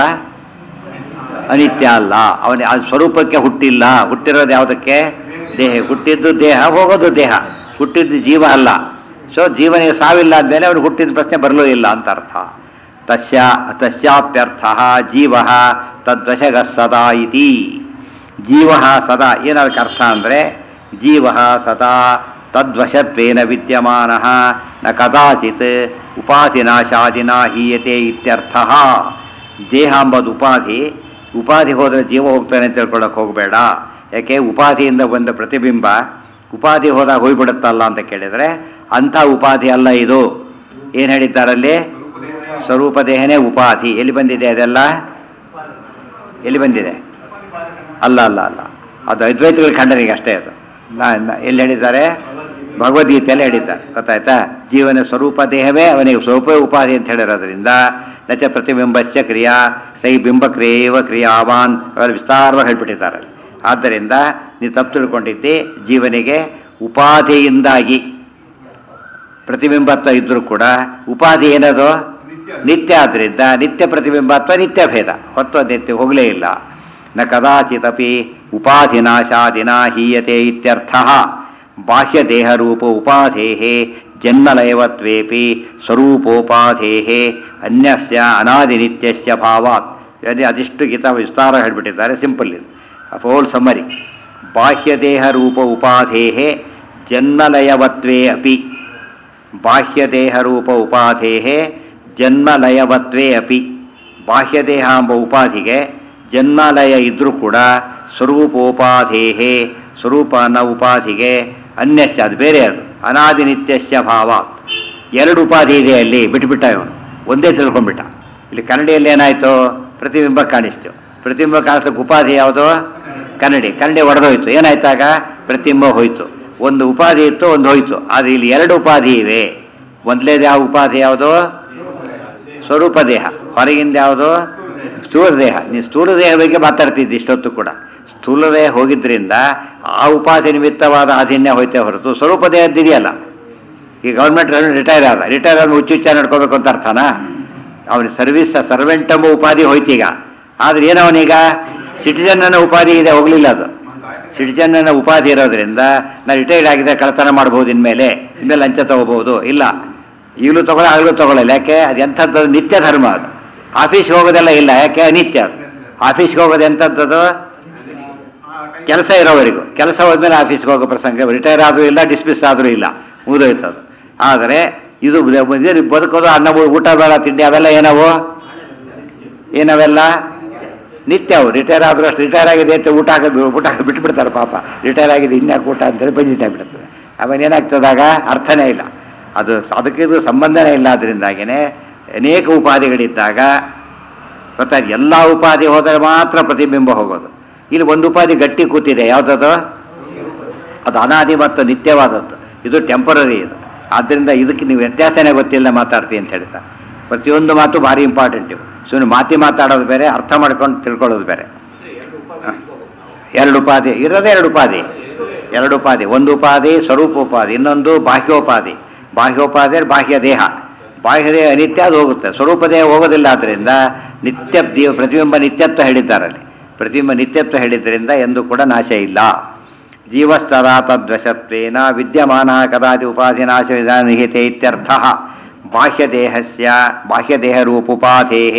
A: ಅನಿತ್ಯ ಅಲ್ಲ. ಅವನ ಆ ಸ್ವರೂಪಕ್ಕೆ ಹುಟ್ಟಿಲ್ಲ. ಹುಟ್ಟಿರೋದು ಯಾವುದಕ್ಕೆ? ದೇಹ. ಹುಟ್ಟಿದ್ದು ದೇಹ, ಹೋಗೋದು ದೇಹ, ಹುಟ್ಟಿದ್ದು ಜೀವ ಅಲ್ಲ. ಸೊ ಜೀವನಿಗೆ ಸಾವಿಲ್ಲ ಆದಮೇಲೆ ಅವನು ಹುಟ್ಟಿದ ಪ್ರಶ್ನೆ ಬರಲೂ ಇಲ್ಲ ಅಂತ ಅರ್ಥ. ತಸ್ಯ ತಸ್ಯಾಪ್ಯರ್ಥ ಜೀವ ತದ್ವಶಗ ಸದಾ ಇತಿ. ಜೀವ ಸದಾ ಏನದಕ್ಕೆ ಅರ್ಥ ಅಂದರೆ ಜೀವ ಸದಾ ತದ್ವಶತ್ವೇನ ವಿದ್ಯಮಾನ ನ ಕದಾಚಿತ್ ಉಪಾಧಿನಾಶಾದಿನ ಹೀಯತೆ ಇತ್ಯರ್ಥ. ದೇಹ ಎಂಬುದು ಉಪಾಧಿ. ಉಪಾಧಿ ಹೋದರೆ ಜೀವ ಹೋಗ್ತಾನೆ ಅಂತ ತಿಳ್ಕೊಳ್ಳೋಕೆ ಹೋಗಬೇಡ. ಯಾಕೆ? ಉಪಾಧಿಯಿಂದ ಬಂದ ಪ್ರತಿಬಿಂಬ ಉಪಾಧಿ ಹೋದಾಗ ಹೋಗ್ಬಿಡುತ್ತಲ್ಲ ಅಂತ ಕೇಳಿದರೆ ಅಂಥ ಉಪಾಧಿ ಅಲ್ಲ ಇದು. ಏನು ಹೇಳಿದ್ದಾರಲ್ಲಿ? ಸ್ವರೂಪ ದೇಹನೇ ಉಪಾಧಿ. ಎಲ್ಲಿ ಬಂದಿದೆ ಅದೆಲ್ಲ? ಎಲ್ಲಿ ಬಂದಿದೆ? ಅಲ್ಲ ಅಲ್ಲ ಅಲ್ಲ ಅದು ಅದ್ವೈತಗಳ ಖಂಡನೆಗೆ ಅಷ್ಟೇ. ಅದು ಎಲ್ಲಿ ಹೇಳಿದ್ದಾರೆ? ಭಗವದ್ಗೀತೆಯಲ್ಲಿ ಹೇಳಿದ್ದಾರೆ. ಗೊತ್ತಾಯ್ತಾ? ಜೀವನ ಸ್ವರೂಪ ದೇಹವೇ ಅವನಿಗೆ ಸ್ವರೂಪ ಉಪಾಧಿ ಅಂತ ಹೇಳಿರೋದ್ರಿಂದ ನಚ ಪ್ರತಿಬಿಂಬಸ್ಯ ಕ್ರಿಯಾ ಸೈ ಬಿಂಬಕ್ರಿಯೇವ ಕ್ರಿಯಾವಾನ್ ಅವೆಲ್ಲ ವಿಸ್ತಾರವಾಗಿ ಹೇಳ್ಬಿಟ್ಟಿದ್ದಾರೆ. ಆದ್ದರಿಂದ ನೀವು ತಪ್ಪು ತಿಳ್ಕೊಂಡಿದ್ದಿ. ಜೀವನಿಗೆ ಉಪಾಧಿಯಿಂದಾಗಿ ಪ್ರತಿಬಿಂಬತ್ವ ಇದ್ದರೂ ಕೂಡ ಉಪಾಧಿ ಏನದು? ನಿತ್ಯ. ಆದ್ದರಿಂದ ನಿತ್ಯ ಪ್ರತಿಬಿಂಬತ್ವ ನಿತ್ಯ ಭೇದ, ಹೊತ್ತು ನಿತ್ಯ ಹೋಗಲೇ ಇಲ್ಲ. ನ ಕದಾಚಿತಪಿ ಉಪಾಧಿನಾಶಾದಿನ ಹೀಯತೆ ಇತ್ಯರ್ಥ. ಬಾಹ್ಯ ದೇಹರೂಪ ಉಪಾಧೇ ಜನ್ಮಲಯವತ್ವೇಪಿ ಸ್ವರೂಪೋಪಾಧೇ ಅನ್ಯಸ್ಯ ಅನಾದಿ ನಿತ್ಯಸ್ಯ ಭಾವಾತ್. ಅದಿಷ್ಟು ಗೀತಾ ವಿಸ್ತಾರ ಹೇಳಿಬಿಟ್ಟಿದ್ದಾರೆ. ಸಿಂಪಲ್ ಇದು, ಹೋಲ್ ಸಮ್ಮರಿ. ಬಾಹ್ಯ ದೇಹರೂಪ ಉಪಾಧೇ ಜನ್ಮಲಯವತ್ವೇ ಅಪಿ. ಬಾಹ್ಯ ದೇಹರೂಪ ಉಪಾಧೇ ಜನ್ಮಲಯವತ್ವೇ ಅಪಿ. ಬಾಹ್ಯದೇಹ ಎಂಬ ಉಪಾಧಿಗೆ ಜನ್ಮಲಯ ಇದ್ದರೂ ಕೂಡ ಸ್ವರೂಪೋಪಾಧೇ ಸ್ವರೂಪ ಅನ್ನೋ ಉಪಾಧಿಗೆ ಅನ್ಯಸ್ಯ, ಅದು ಬೇರೆ, ಅದು ಅನಾದಿ ನಿತ್ಯಸ್ಯ ಭಾವಾತ್. ಎರಡು ಉಪಾಧಿ ಇದೆ ಅಲ್ಲಿ, ಬಿಟ್ಟುಬಿಟ್ಟ ಇವನು, ಒಂದೇ ತಿಳ್ಕೊಂಡ್ಬಿಟ್ಟ. ಇಲ್ಲಿ ಕನ್ನಡಿಯಲ್ಲಿ ಏನಾಯಿತು? ಪ್ರತಿಬಿಂಬ ಕಾಣಿಸ್ತು. ಪ್ರತಿಬಿಂಬ ಕಾಣಿಸ್ತಕ್ಕೆ ಉಪಾಧಿ ಯಾವುದು? ಕನ್ನಡಿ. ಕನ್ನಡಿ ಒಡೆದೋಯ್ತು. ಏನಾಯ್ತಾಗ? ಪ್ರತಿಬಿಂಬ ಹೋಯ್ತು. ಒಂದು ಉಪಾಧಿ ಇತ್ತು, ಒಂದು ಹೋಯ್ತು. ಆದರೆ ಇಲ್ಲಿ ಎರಡು ಉಪಾಧಿ ಇವೆ. ಮೊದಲೇದು ಯಾವ ಉಪಾಧಿ? ಯಾವುದು? ಸ್ವರೂಪ ದೇಹ. ಹೊರಗಿಂದ ಯಾವುದು? ಸ್ಥೂಲ ದೇಹ. ನೀನು ಸ್ಥೂಲ ದೇಹ ಬಗ್ಗೆ ಮಾತಾಡ್ತಿದ್ದಿ ಇಷ್ಟೊತ್ತು ಕೂಡ. ಸ್ಥೂಲ ದೇಹ ಹೋಗಿದ್ರಿಂದ ಆ ಉಪಾಧಿ ನಿಮಿತ್ತವಾದ ಅಧೀನ್ಯ ಹೋಯ್ತೇ ಹೊರತು ಸ್ವರೂಪ ದೇಹದ್ದಿದೆಯಲ್ಲ. ಈ ಗೌರ್ಮೆಂಟ್ ರಿಟೈರ್ ಆದ, ರಿಟೈರ್ ಆದ ಹುಚ್ಚುಚ್ಚ ನಡ್ಕೋಬೇಕು ಅಂತ ಅರ್ಥನಾ? ಅವನ ಸರ್ವಿಸ್ ಸರ್ವೆಂಟ್ ಎಂಬ ಉಪಾಧಿ ಹೋಯ್ತೀಗ. ಆದರೆ ಏನವನೀಗ ಸಿಟಿಜನ್ ಅನ್ನೋ ಉಪಾಧಿ ಇದೆ, ಹೋಗಲಿಲ್ಲ. ಅದು ಸಿಟಿಜನ್ ಅನ್ನೋ ಉಪಾಧಿ ಇರೋದ್ರಿಂದ ನಾನು ರಿಟೈರ್ಡ್ ಆಗಿದೆ, ಕಳತನ ಮಾಡ್ಬೋದು, ಇನ್ಮೇಲೆ ಇನ್ಮೇಲೆ ಲಂಚ ತಗೋಬಹುದು. ಇಲ್ಲ, ಈಗಲೂ ತಗೊಳ್ಳ, ಆಗಲೂ ತಗೊಳ್ಳಲ್ಲ. ಯಾಕೆ? ಅದು ಎಂಥದ್ದು? ನಿತ್ಯ ಧರ್ಮ. ಅದು ಆಫೀಸ್ಗೆ ಹೋಗೋದೆಲ್ಲ ಇಲ್ಲ. ಯಾಕೆ? ಅನಿತ್ಯ. ಅದು ಆಫೀಸ್ಗೆ ಹೋಗೋದು ಎಂಥದ್ದು ಕೆಲಸ ಇರೋವರೆಗೂ. ಕೆಲಸ ಹೋದ್ಮೇಲೆ ಆಫೀಸ್ಗೆ ಹೋಗೋ ಪ್ರಸಂಗ, ರಿಟೈರ್ ಆದರೂ ಇಲ್ಲ, ಡಿಸ್ಮಿಸ್ ಆದರೂ ಇಲ್ಲ, ಮುಗಿದೋಯ್ತದು. ಆದರೆ ಇದು ಬದುಕೋದು ಅನ್ನ ಊಟ ಬೇಡ ತಿಂಡಿ ಅವೆಲ್ಲ ಏನವು ಏನವೆಲ್ಲ ನಿತ್ಯ. ಅವು ರಿಟೈರ್ ಆದರೂ ಅಷ್ಟು ರಿಟೈರ್ ಆಗಿದೆ ಅಂತ ಊಟ ಹಾಕೋದು ಊಟ ಹಾಕಿ ಬಿಟ್ಬಿಡ್ತಾರೆ ಪಾಪ. ರಿಟೈರ್ ಆಗಿದೆ ಇನ್ಯಾಕೆ ಊಟ ಅಂತೇಳಿ ಬಂಜಿತಾ ಬಿಡ್ತದೆ. ಆಮೇಲೆ ಏನಾಗ್ತದಾಗ ಅರ್ಥನೇ ಇಲ್ಲ. ಅದು ಅದಕ್ಕಿದು ಸಂಬಂಧನೇ ಇಲ್ಲ. ಅದರಿಂದಾಗಿಯೇ ಅನೇಕ ಉಪಾಧಿಗಳಿದ್ದಾಗ ಗೊತ್ತಾಯ್ತು. ಎಲ್ಲ ಉಪಾಧಿ ಹೋದರೆ ಮಾತ್ರ ಪ್ರತಿಬಿಂಬ ಹೋಗೋದು. ಇಲ್ಲಿ ಒಂದು ಉಪಾಧಿ ಗಟ್ಟಿ ಕೂತಿದೆ, ಯಾವುದದು? ಅದು ಅನಾದಿ ಮತ್ತು ನಿತ್ಯವಾದದ್ದು. ಇದು ಟೆಂಪರರಿ. ಇದು ಆದ್ದರಿಂದ ಇದಕ್ಕೆ ನೀವು ವ್ಯತ್ಯಾಸನೇ ಗೊತ್ತಿಲ್ಲ ಮಾತಾಡ್ತೀನಿ ಅಂತ ಹೇಳ್ತಾ. ಪ್ರತಿಯೊಂದು ಮಾತು ಭಾರಿ ಇಂಪಾರ್ಟೆಂಟ್. ಇವು ಸುಮ್ಮನೆ ಮಾತಿ ಮಾತಾಡೋದು ಬೇರೆ, ಅರ್ಥ ಮಾಡ್ಕೊಂಡು ತಿಳ್ಕೊಳ್ಳೋದು ಬೇರೆ. ಎರಡು ಉಪಾಧಿ ಇರೋದೇ ಎರಡು ಉಪಾಧಿ ಎರಡು ಉಪಾಧಿ ಒಂದು ಉಪಾಧಿ ಸ್ವರೂಪ ಉಪಾಧಿ, ಇನ್ನೊಂದು ಬಾಹ್ಯೋಪಾಧಿ. ಬಾಹ್ಯೋಪಾಧಿ ಬಾಹ್ಯ ದೇಹ. ಬಾಹ್ಯ ದೇಹ ಅನಿತ್ಯ, ಅದು ಹೋಗುತ್ತೆ. ಸ್ವರೂಪ ದೇಹ ಹೋಗೋದಿಲ್ಲ. ಆದ್ದರಿಂದ ನಿತ್ಯ ದೇವ ಪ್ರತಿಬಿಂಬ ನಿತ್ಯತ್ವ ಹೇಳಿದ್ದಾರಲ್ಲಿ. ಪ್ರತಿಬಿಂಬ ನಿತ್ಯತ್ವ ಹೇಳಿದ್ದರಿಂದ ಎಂದು ಕೂಡ ನಾಶ ಇಲ್ಲ. ಜೀವಸ್ತದಾ ತದ್ವಶತ್ವೇನ ವಿದ್ಯಮಾನ ಕದಾಚಿ ಉಪಾಧಿ ನಾಶ ನಿಹಿತೆ ಇತ್ಯರ್ಥ. ಬಾಹ್ಯದೇಹಸ್ಯ ಬಾಹ್ಯದೇಹರೂಪೋಪಾಧೇಃ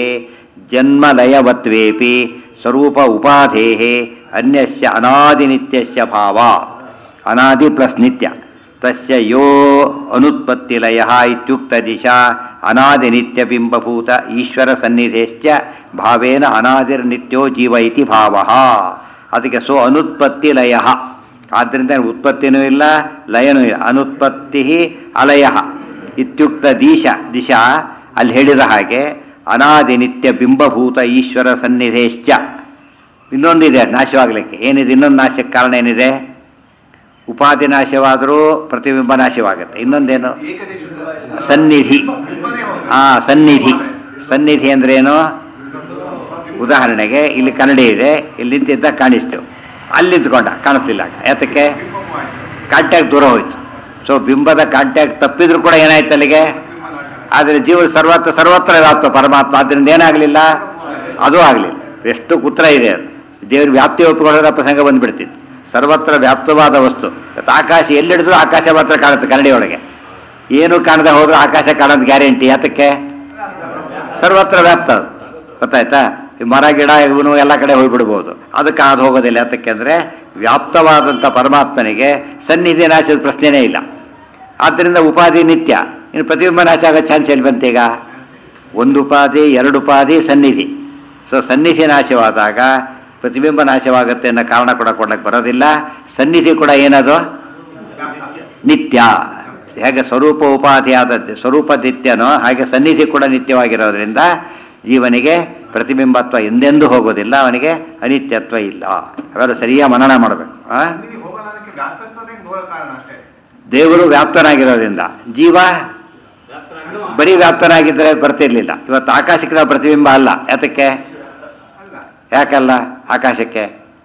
A: ಜನ್ಮಲಯವತ್ವೇಪಿ ಸ್ವರೂಪ ಉಪಾಧೇಃ ಅನ್ಯಸ್ಯ ಅನಾದಿನಿತ್ಯಸ್ಯ ಭಾವ. ಅನಾದಿ ಪ್ಲಸ್ ನಿತ್ಯ. ತಸ್ಯ ಯೋ ಅನುತ್ಪತ್ತಿಲಯಃ ಇತ್ಯುಕ್ತ ದಿಶಾ ಅನಾದಿ ನಿತ್ಯಬಿಂಬಭೂತ ಈಶ್ವರ ಸನ್ನಿಧೇಶ್ಚ ಭಾವೇನ ಅನಾದಿರ್ನಿತ್ಯೋ ಜೀವ ಇತಿ ಭಾವಃ. ಅದಕ್ಕೆ ಸೊ ಅನುತ್ಪತ್ತಿಲಯಃ. ಆದ್ದರಿಂದ ಉತ್ಪತ್ತಿನೂ ಇಲ್ಲ, ಲಯನೂ ಇಲ್ಲ. ಅನುತ್ಪತ್ತಿ ಅಲಯ ಇತ್ಯುಕ್ತ ದಿಶ ದಿಶಾ ಅಲ್ಲಿ ಹೇಳಿದ ಹಾಗೆ ಅನಾದಿ ನಿತ್ಯ ಬಿಂಬಭೂತ ಈಶ್ವರ ಸನ್ನಿಧೇಶ್ಚ. ಇನ್ನೊಂದಿದೆ ನಾಶವಾಗಲಿಕ್ಕೆ. ಏನಿದೆ ಇನ್ನೊಂದು ನಾಶಕ್ಕೆ ಕಾರಣ ಏನಿದೆ? ಉಪಾಧಿ ನಾಶವಾದರೂ ಪ್ರತಿಬಿಂಬ ನಾಶವಾಗುತ್ತೆ. ಇನ್ನೊಂದೇನು? ಸನ್ನಿಧಿ. ಆ ಸನ್ನಿಧಿ ಸನ್ನಿಧಿ ಅಂದ್ರೇನು? ಉದಾಹರಣೆಗೆ ಇಲ್ಲಿ ಕನ್ನಡಿ ಇದೆ, ಇಲ್ಲಿ ನಿಂತಿದ್ದ ಕಾಣಿಸ್ತು, ಅಲ್ಲಿ ನಿಂತ್ಕೊಂಡ ಕಾಣಿಸ್ಲಿಲ್ಲ. ಯಾತಕ್ಕೆ? ಕಾಂಟ್ಯಾಕ್ಟ್ ದೂರ ಹೋಯ್ತು. ಸೊ ಬಿಂಬದ ಕಾಂಟ್ಯಾಕ್ಟ್ ತಪ್ಪಿದ್ರು ಕೂಡ ಏನಾಯ್ತು ಅಲ್ಲಿಗೆ? ಆದರೆ ಜೀವ ಸರ್ವತ್ರ ಸರ್ವತ್ರ ವ್ಯಾಪ್ತ ಪರಮಾತ್ಮ. ಆದ್ದರಿಂದ ಏನಾಗಲಿಲ್ಲ? ಅದೂ ಆಗಲಿಲ್ಲ. ಎಷ್ಟು ಕುತ್ರ ಇದೆ ಅದು. ದೇವ್ರ ವ್ಯಾಪ್ತಿ ಒಪ್ಪಿಕೊಳ್ಳೋದ್ರ ಪ್ರಸಂಗ ಬಂದ್ಬಿಡ್ತಿತ್ತು. ಸರ್ವತ್ರ ವ್ಯಾಪ್ತವಾದ ವಸ್ತು. ಆಕಾಶ ಎಲ್ಲಿಡಿದ್ರು ಆಕಾಶ ಮಾತ್ರ ಕಾಣುತ್ತೆ. ಕನ್ನಡಿಯೊಳಗೆ ಏನು ಕಾಣದೆ ಹೋದ್ರೂ ಆಕಾಶ ಕಾಣೋದು ಗ್ಯಾರಂಟಿ. ಯಾತಕ್ಕೆ? ಸರ್ವತ್ರ ವ್ಯಾಪ್ತ. ಗೊತ್ತಾಯ್ತಾ? ಮರ ಗಿಡ ಇವನು ಎಲ್ಲ ಕಡೆ ಹೋಗ್ಬಿಡ್ಬೋದು, ಅದಕ್ಕೆ ಅದು ಹೋಗೋದಿಲ್ಲ. ಯಾತಕ್ಕೆ ಅಂದರೆ ವ್ಯಾಪ್ತವಾದಂಥ ಪರಮಾತ್ಮನಿಗೆ ಸನ್ನಿಧಿ ನಾಶದ ಪ್ರಶ್ನೆನೇ ಇಲ್ಲ. ಆದ್ದರಿಂದ ಉಪಾಧಿ ನಿತ್ಯ. ಇನ್ನು ಪ್ರತಿಬಿಂಬ ನಾಶ ಆಗೋ ಚಾನ್ಸ್ ಎಲ್ಲಿ ಬಂತೀಗ? ಒಂದು ಉಪಾಧಿ, ಎರಡು ಉಪಾಧಿ, ಸನ್ನಿಧಿ. ಸೊ ಸನ್ನಿಧಿ ನಾಶವಾದಾಗ ಪ್ರತಿಬಿಂಬ ನಾಶವಾಗುತ್ತೆ ಅನ್ನೋ ಕಾರಣ ಕೂಡ ಕೊಡಕ್ಕೆ ಬರೋದಿಲ್ಲ. ಸನ್ನಿಧಿ ಕೂಡ ಏನದು? ನಿತ್ಯ. ಹೇಗೆ ಸ್ವರೂಪ ಉಪಾಧಿ ಆದದ್ದು ಸ್ವರೂಪ ನಿತ್ಯನೋ ಹಾಗೆ ಸನ್ನಿಧಿ ಕೂಡ ನಿತ್ಯವಾಗಿರೋದ್ರಿಂದ ಜೀವನಿಗೆ ಪ್ರತಿಬಿಂಬತ್ವ ಎಂದೆಂದೂ ಹೋಗೋದಿಲ್ಲ, ಅವನಿಗೆ ಅನಿತ್ಯತ್ವ ಇಲ್ಲ. ಅವೆಲ್ಲ ಸರಿಯಾಗಿ ಮನನ ಮಾಡಬೇಕು. ದೇವರು ವ್ಯಾಪ್ತನಾಗಿರೋದ್ರಿಂದ ಜೀವ ಬರೀ ವ್ಯಾಪ್ತನಾಗಿದ್ದರೆ ಬರ್ತಿರ್ಲಿಲ್ಲ. ಇವತ್ತು ಆಕಾಶಕ್ಕೆ ನಾವು ಪ್ರತಿಬಿಂಬ ಅಲ್ಲ. ಯಾತಕ್ಕೆ? ಯಾಕಲ್ಲ ಆಕಾಶಕ್ಕೆ?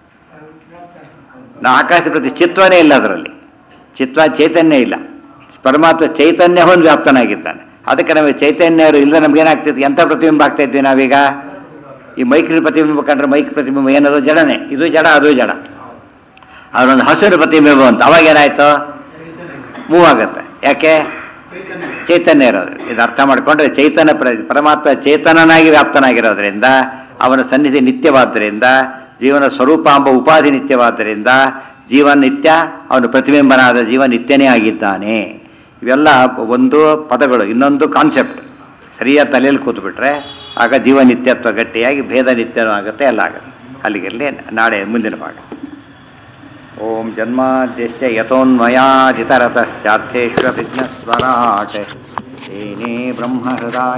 A: ನಾ ಆಕಾಶ ಪ್ರತಿ ಚಿತ್ವನೇ ಇಲ್ಲ. ಅದರಲ್ಲಿ ಚಿತ್ವ ಚೈತನ್ಯ ಇಲ್ಲ. ಪರಮಾತ್ಮ ಚೈತನ್ಯ ಹೊಂದು ವ್ಯಾಪ್ತನಾಗಿದ್ದಾನೆ. ಅದಕ್ಕೆ ನಮಗೆ ಚೈತನ್ಯ ಇಲ್ಲ. ನಮ್ಗೇನಾಗ್ತಿತ್ತು? ಎಂಥ ಪ್ರತಿಬಿಂಬ ಆಗ್ತಾ ಇದ್ವಿ ನಾವೀಗ? ಈ ಮೈಕ್ರಿ ಪ್ರತಿಬಿಂಬ ಕಂಡ್ರೆ ಮೈಕ್ ಪ್ರತಿಬಿಂಬ ಏನದು? ಜಡನೆ. ಇದು ಜಡ, ಅದು ಜಡ. ಅದರೊಂದು ಹಸಿರು ಪ್ರತಿಬಿಂಬ ಅಂತ ಅವಾಗ ಏನಾಯ್ತು? ಮೂವ್ ಆಗುತ್ತೆ. ಯಾಕೆ? ಚೈತನ್ಯ ಇರೋದು. ಇದು ಅರ್ಥ ಮಾಡಿಕೊಂಡ್ರೆ ಚೈತನ್ಯ ಪರಮಾತ್ಮ ಚೇತನನಾಗಿ ವ್ಯಾಪ್ತನಾಗಿರೋದ್ರಿಂದ ಅವನ ಸನ್ನಿಧಿ ನಿತ್ಯವಾದ್ದರಿಂದ, ಜೀವನ ಸ್ವರೂಪ ಎಂಬ ಉಪಾಧಿ ನಿತ್ಯವಾದ್ದರಿಂದ ಜೀವನ ನಿತ್ಯ, ಅವನು ಪ್ರತಿಬಿಂಬನಾದ ಜೀವ ನಿತ್ಯನೇ ಆಗಿದ್ದಾನೆ. ಇವೆಲ್ಲ ಒಂದು ಪದಗಳು. ಇನ್ನೊಂದು ಕಾನ್ಸೆಪ್ಟ್ ಸರಿಯಾದ ತಲೆಯಲ್ಲಿ ಕೂತ್ಬಿಟ್ರೆ ಆಗ ಜೀವ ನಿತ್ಯತ್ವ ಗಟ್ಟಿಯಾಗಿ ಭೇದ ನಿತ್ಯನೂ ಆಗುತ್ತೆ, ಎಲ್ಲ ಆಗುತ್ತೆ. ಅಲ್ಲಿಗಿರಲಿ. ನಾಳೆ ಮುಂದಿನ ಭಾಗ. ಓಂ ಜನ್ಮಾದ್ಯಸ್ಯ ಯತೋನ್ಮಯಾದಿತರತಶ್ಚಾರ್ಥೇಶ್ವ ವಿಘ್ನಸ್ವರಾಟ್ ತೇನೇ ಬ್ರಹ್ಮ ಹೃದಯ